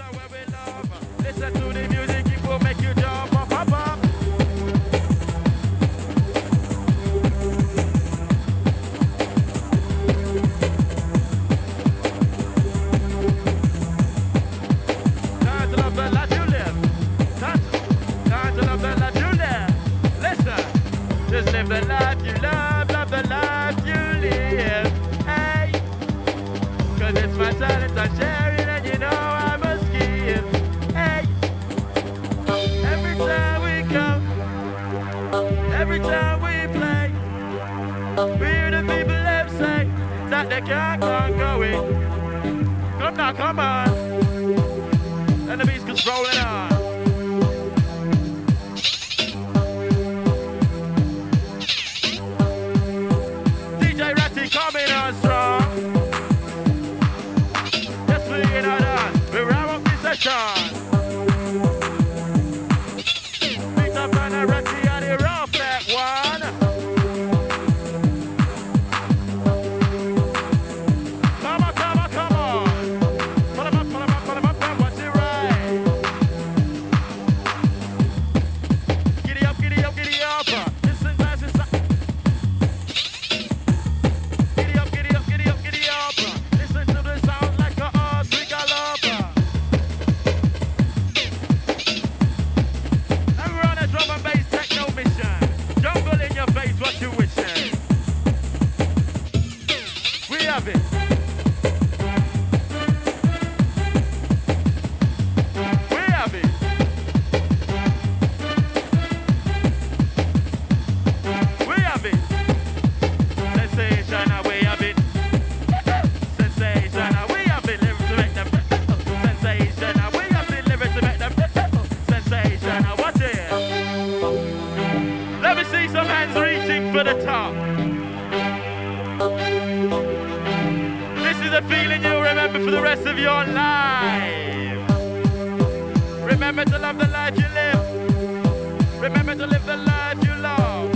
where we love. Listen to the music, it will make you jump up, up, up. Time to love the life you live. Time to love the life you live. Listen, just live the life you love the life you live. Hey, cause it's my talent I'm sharing and you know I must give. Hey, every time we come, every time we play, we hear the people them say that they can't go it. Come now, come on. And the beast goes rolling on. DJ Ratty coming on strong. Yes, we in our dance. We wrap up this session. Beat up on the Ratty and the rough that one. Come on, come on, come on. Pull 'em up, pull 'em up, pull 'em up, and what's it right? Giddy up, giddy up, giddy up. Listen, guys, it's up. Giddy up, giddy up, giddy up, giddy up. Listen to the sound like a horse, we gallop. And we're on a drum and bass techno mission. Jungle in your face, what you wishing? We have it. We have it. We have it. Sensation, we have it. Sensation, we have it. Lyrics to make them. Sensation, we have it. Lyrics to make them. Sensation, what's it? Let me see some hands reaching for the top. This is a feeling you'll remember for the rest of your life. Remember to love the life you live. Remember to live the life you love.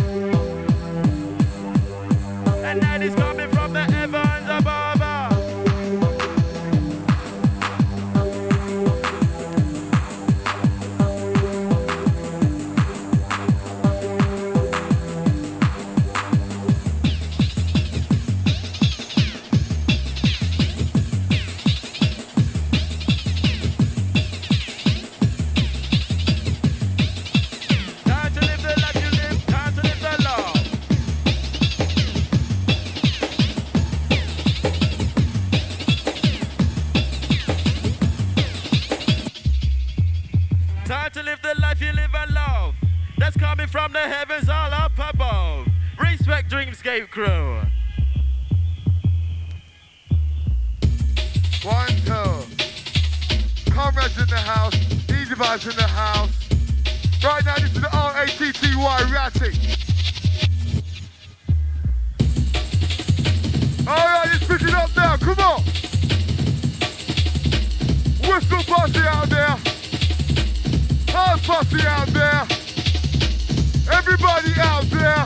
And that is coming from the heavens above. Time to live the life you live. Time to live the love. Time to live the life you live and love. That's coming from the heavens all up above. Respect Dreamscape crew. 1, 2. Comrades in the house. Easy vibes in the house. Right now, this is the R-A-T-T-Y Ratty. Alright, let's pick it up now. Come on. Whistle posse out there. House posse out there. Everybody out there.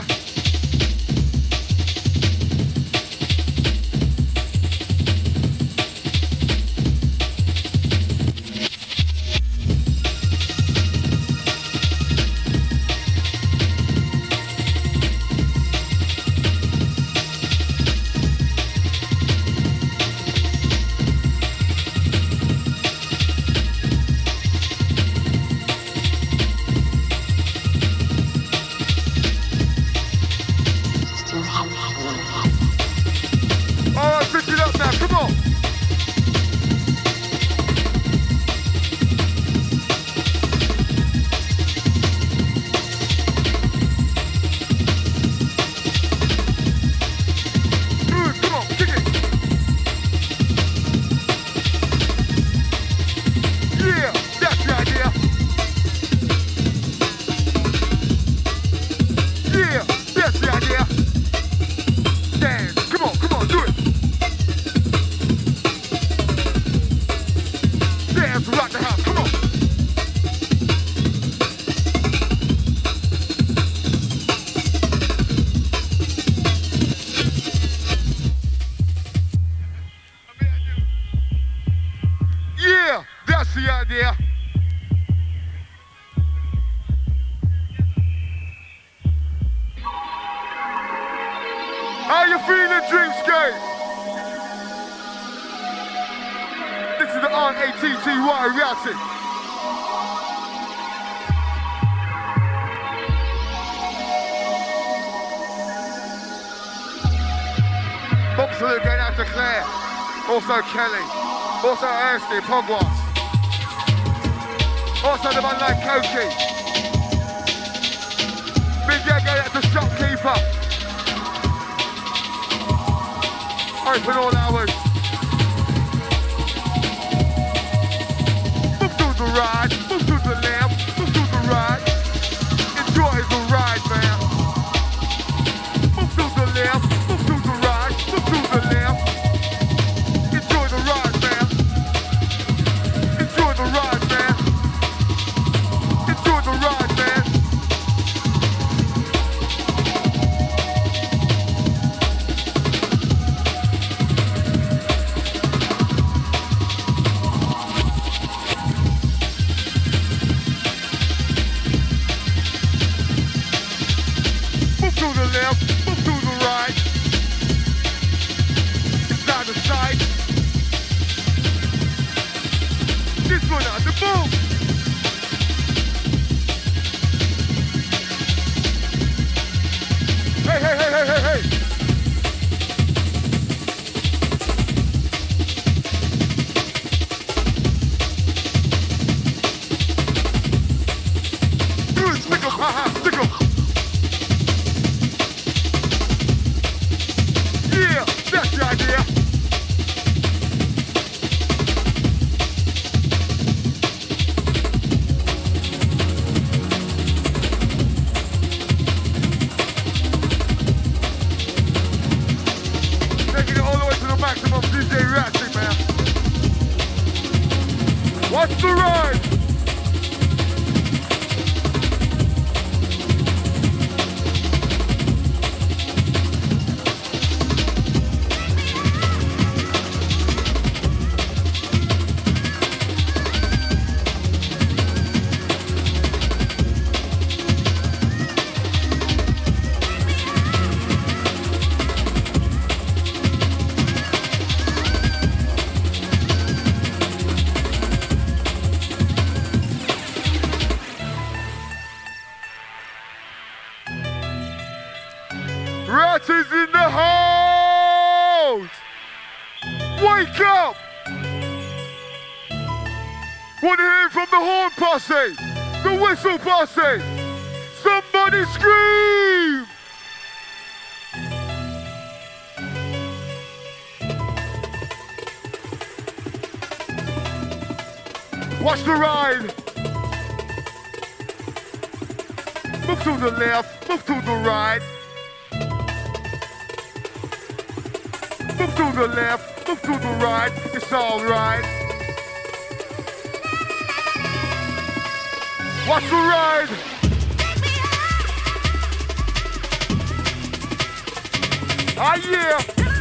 Yeah, that's the idea. How you feeling, Dreamscape? This is the R-A-T-T-Y reality. Bump salute going out to Claire, also Kelly, also Kirsty, Pogwas, also the man like Koki. Big yeah going out to Shopkeeper. Open all hours. Move to the right, move to the left, move to the right. Enjoy the ride, man. Move to the left, move to the right, move to the left. Enjoy the ride, man. Enjoy the ride, man. Enjoy the ride, man. Move to the left, move to the right. Inside the sight. This one on the boom. Hey, hey, hey, hey, hey, hey. Good, stick 'em, haha, stick 'em. Yeah, that's the idea. Taking it all the way to the maximum, DJ Ratchet, man. Watch the ride. Rat is in the house! Wake up! Want to hear from the horn posse, the whistle posse. Somebody scream! Watch the ride. Move to the left, move to the right. Move to the left, move to the right, it's alright. Watch the ride. Ah yeah.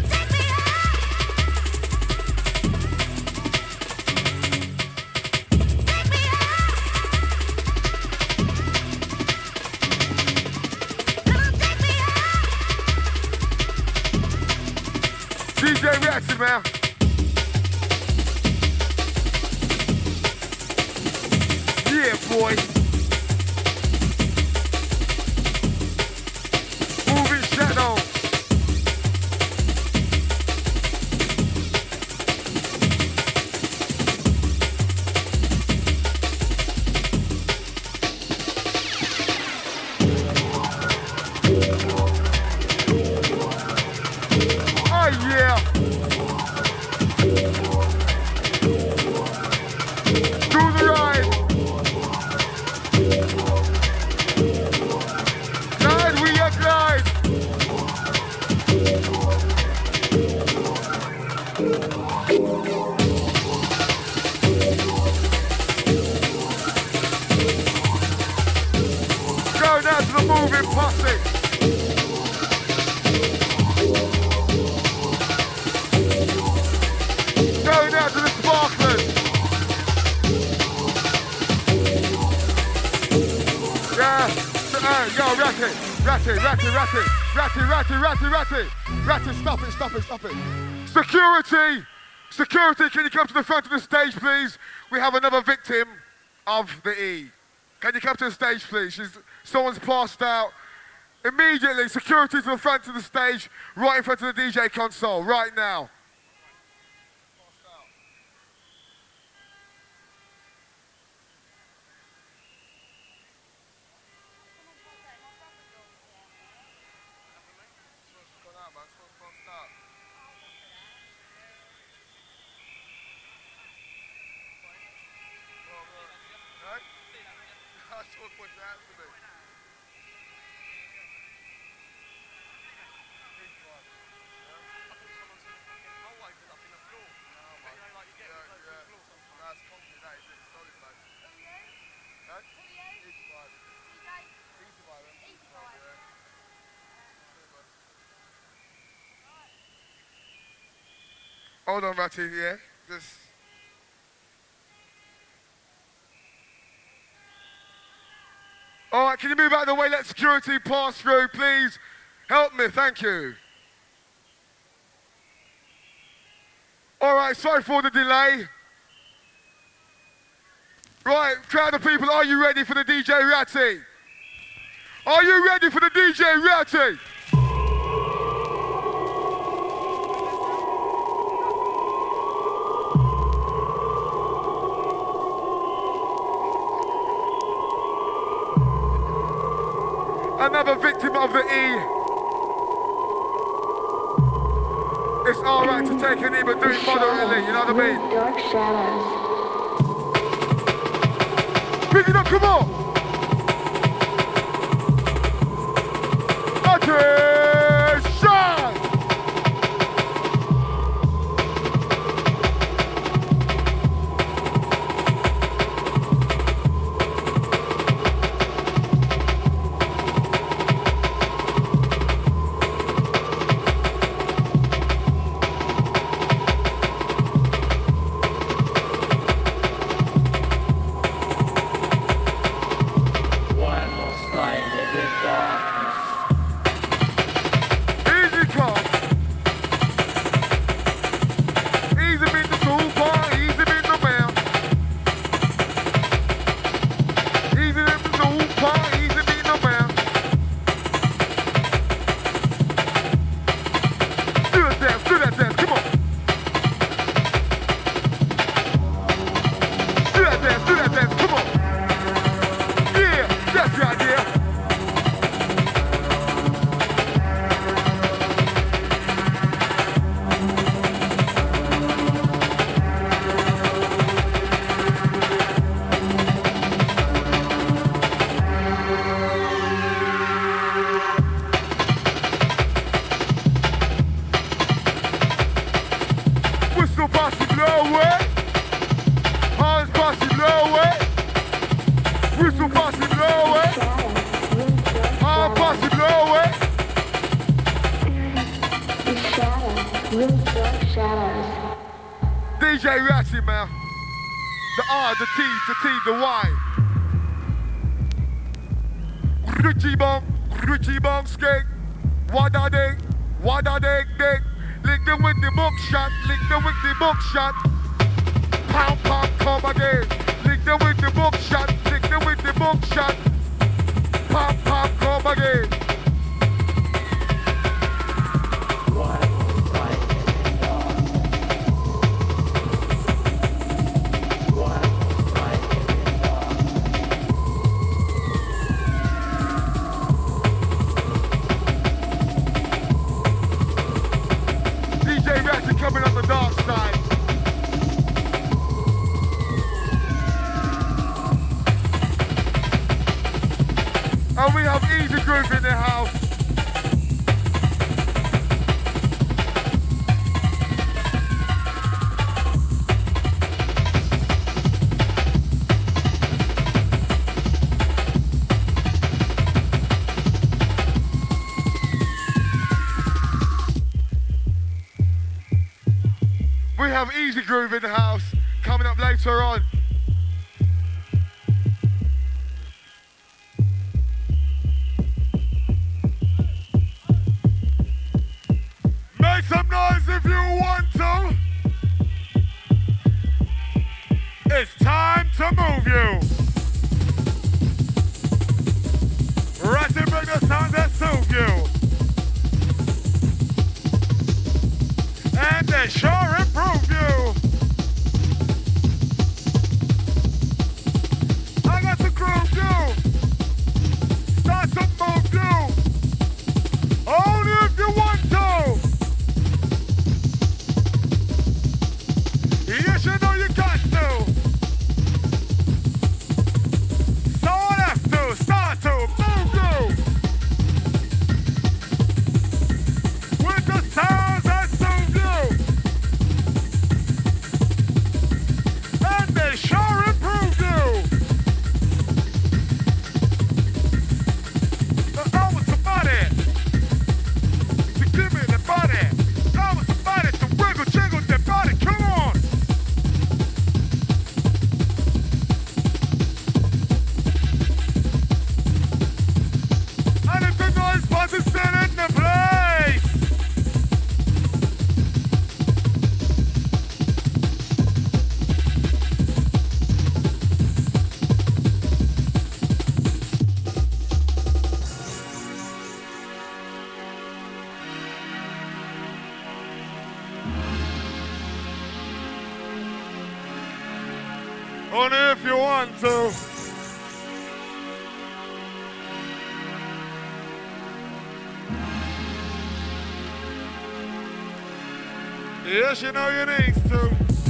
DJ Reaction, man. Yeah, boy. Moving shadow. Oh yeah. Do the ride. Yeah, yo, Ratty, stop it. Security, can you come to the front of the stage, please? We have another victim of the E. Can you come to the stage, please? Someone's passed out. Immediately, security to the front of the stage, right in front of the DJ console, right now. Hold on, Ratty, yeah? Just... All right, can you move out of the way? Let security pass through, please. Help me, thank you. All right, sorry for the delay. Right, crowd of people, are you ready for the DJ Ratty? Are you ready for the DJ Ratty? Another victim of the E. It's alright to take an E, but do it moderately, you know what I mean? Dark shadows. Pick it up, come on! Attention! DJ Ratty, man. The R, the T, the Y. Richie Bong, skate. Wada ding, ding. Link them with the book shot, Pound, come again. Link them with the book shot, Pound, come again. Coming on the dark side. And we have Easy Groove in the house. We have Easy Groove in the house coming up later on. It's time to move you. Right and bring the sounds that soothe you. And they sure improve you. I got to groove you. Start to move you. Only if you want to. Yes, you know you got to. So I have to start to move you. With the sounds that soothe you. And they sure improve you. I want somebody to give me the body. I want somebody to wiggle, jiggle their body. Come on. And if the noise was still in the place. Only if you want to. Yes, you know you need to.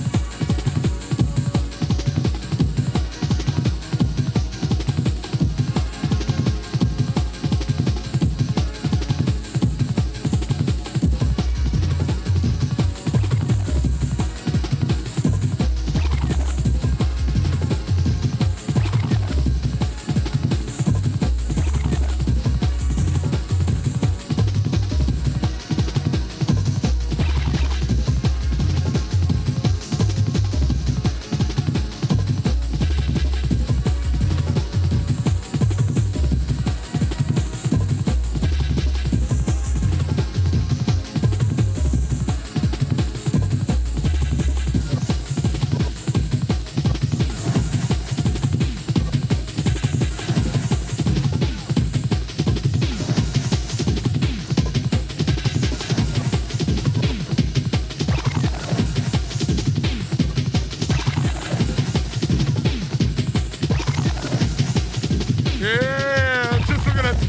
Yeah, just look at it.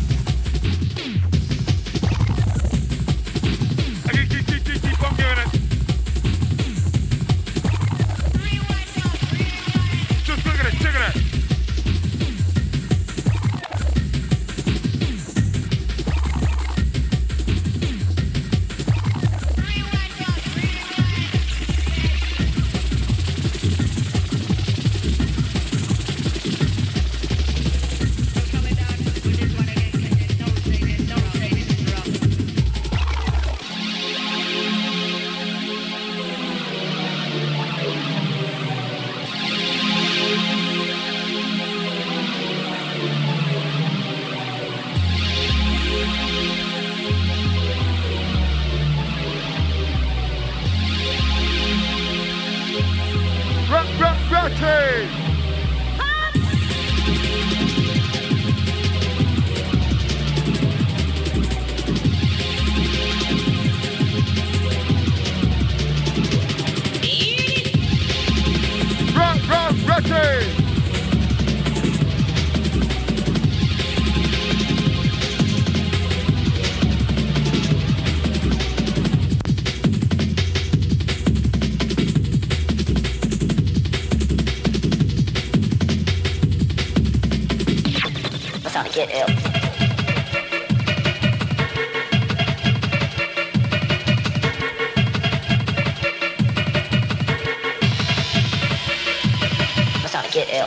Keep on giving it. Just look at it, check it out. Rotate! Rotate! Time to get ill. It's time to get ill.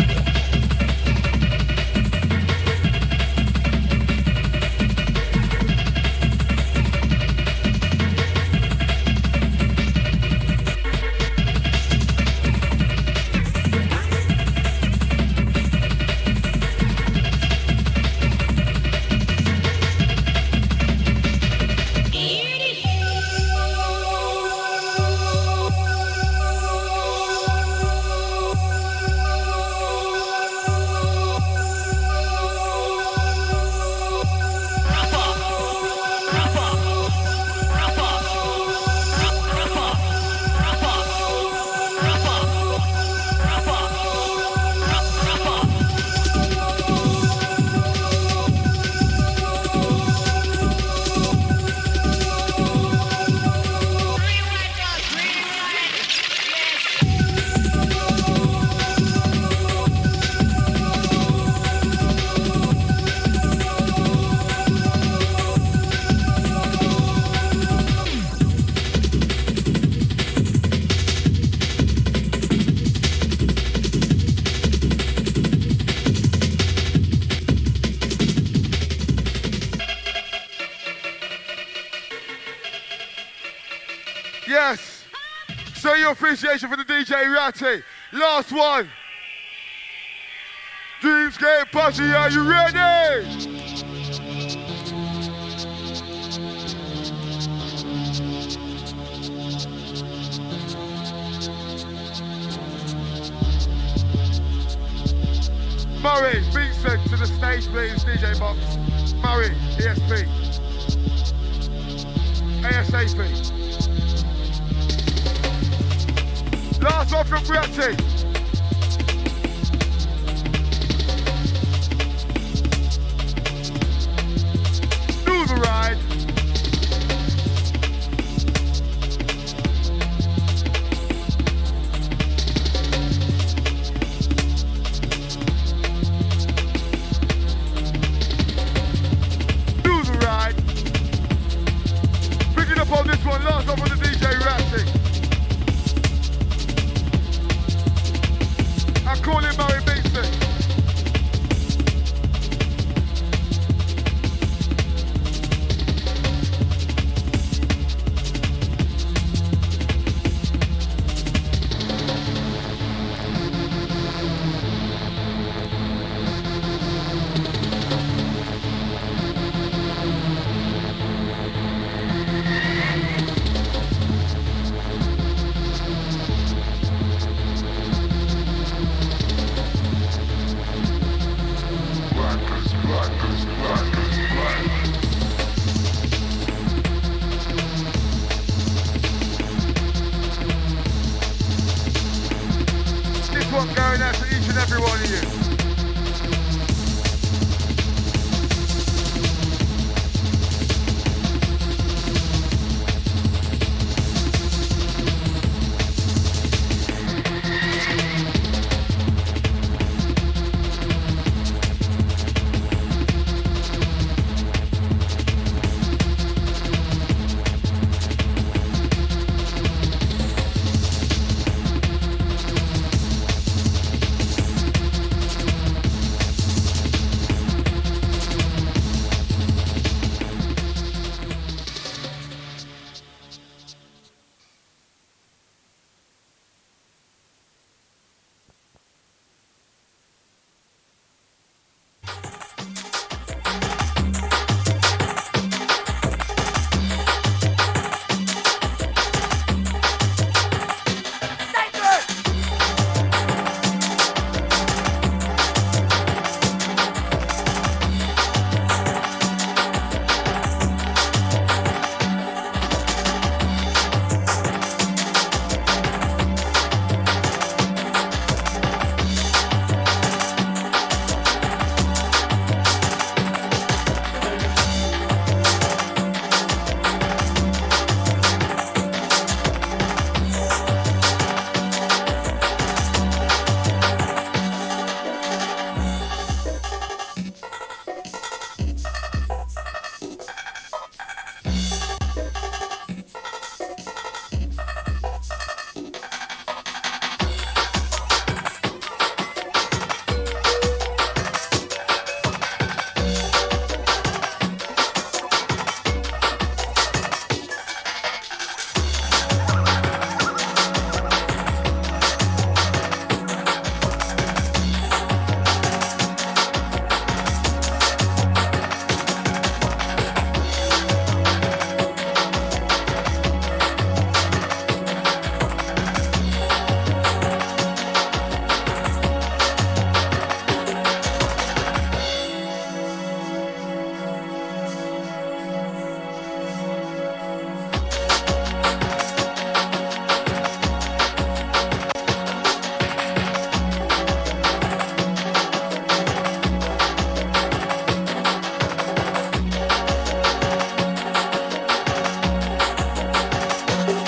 your appreciation for the DJ Ratty. Last one. Dreamscape Posse, are you ready? Murray, Vincent to the stage please, DJ Box. Murray, ESP. ASAP. Last one from Ratty. Do the ride. On this one, last one for the DJ Ratty. I call him Murray Beatson. Going out to each and every one of you.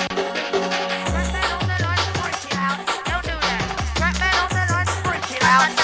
Out.